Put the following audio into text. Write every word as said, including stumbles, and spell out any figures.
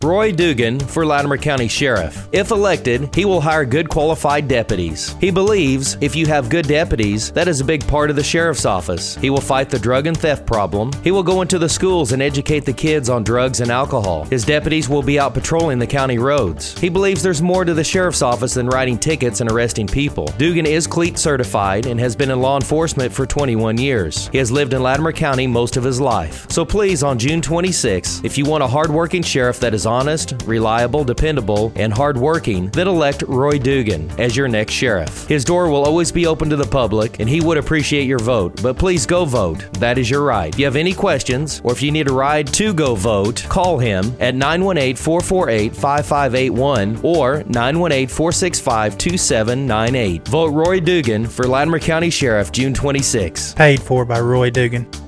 Roy Dugan for Latimer County Sheriff. If elected, he will hire good qualified deputies. He believes if you have good deputies, that is a big part of the sheriff's office. He will fight the drug and theft problem. He will go into the schools and educate the kids on drugs and alcohol. His deputies will be out patrolling the county roads. He believes there's more to the sheriff's office than writing tickets and arresting people. Dugan is CLEAT certified and has been in law enforcement for twenty-one years. He has lived in Latimer County most of his life. So please, on June twenty-sixth, if you want a hardworking sheriff that is honest, reliable, dependable, and hardworking, then elect Roy Dugan as your next sheriff. His door will always be open to the public, and he would appreciate your vote. But please go vote. That is your right. If you have any questions, or if you need a ride to go vote, call him at nine one eight, four four eight, five five eight one or nine one eight, four six five, two seven nine eight. Vote Roy Dugan for Latimer County Sheriff June twenty-sixth. Paid for by Roy Dugan.